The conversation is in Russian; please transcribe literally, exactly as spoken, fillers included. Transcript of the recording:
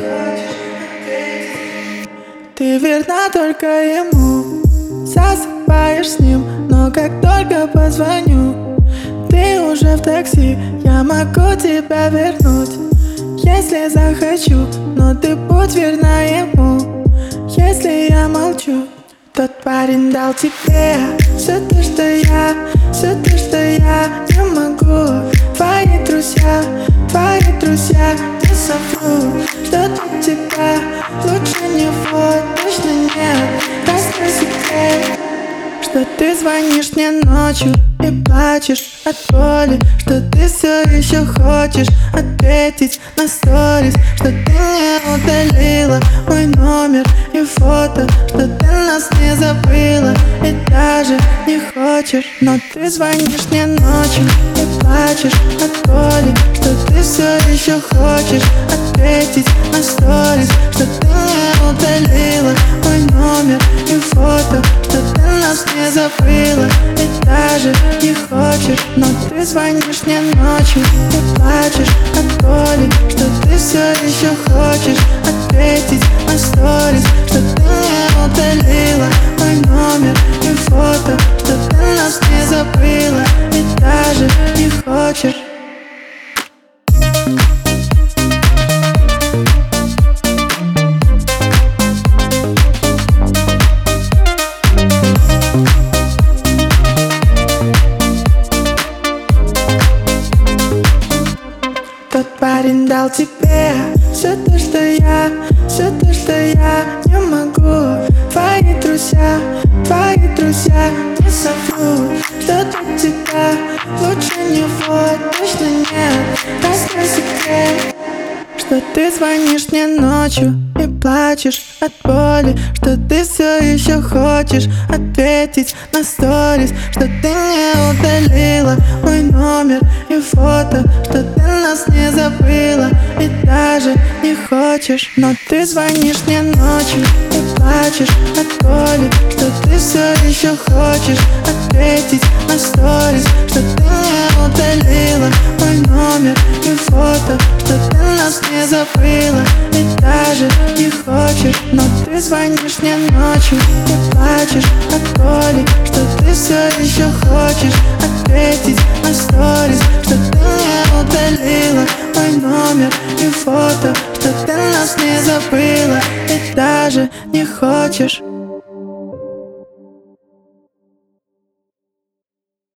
Ты верна только ему, засыпаешь с ним, но как только позвоню, ты уже в такси, я могу тебя вернуть, если захочу, но ты будь верна ему. Если я молчу, тот парень дал тебе все то, что я, все то, что я не могу. Твои друзья, твои друзья не соврут, что тут тебя лучше него точно нет. Раскрой секрет, что ты звонишь мне ночью и плачешь от боли, что ты все еще хочешь ответить на сторис, что ты не удалила мой номер и фото, что ты нас не забыла и даже не хочешь. Но ты звонишь мне ночью и плачешь от боли, что ты все еще хочешь ответить на сторис, что ты не удалила мой номер и фото, что ты нас не забыла и даже не хочешь. Но ты звонишь мне ночью и плачешь от боли, что ты все еще хочешь ответить на сторис, что ты не удалила мой номер и фото, что ты нас не забыла и даже не хочешь. Тот парень дал тебе все то, что я, все то, что я не могу. Твои друзья, твои друзья не соврут, что тут тебя лучше него точно нет. Раскрой секрет, что ты звонишь мне ночью и плачешь от боли, что ты все еще хочешь ответить на сторис, что ты не удалила мой номер и фото, что ты нас не забыла и даже не хочешь. Но ты звонишь мне ночью и плачешь от боли, что ты все еще хочешь ответить на сторис, что ты не удалила мой номер и фото, что ты нас не забыла и даже не хочешь. Но ты звонишь мне ночью и плачешь от боли, что ты все еще хочешь ответить на сторис, что ты не удалила мой номер и фото, что ты нас не забыла и даже не хочешь.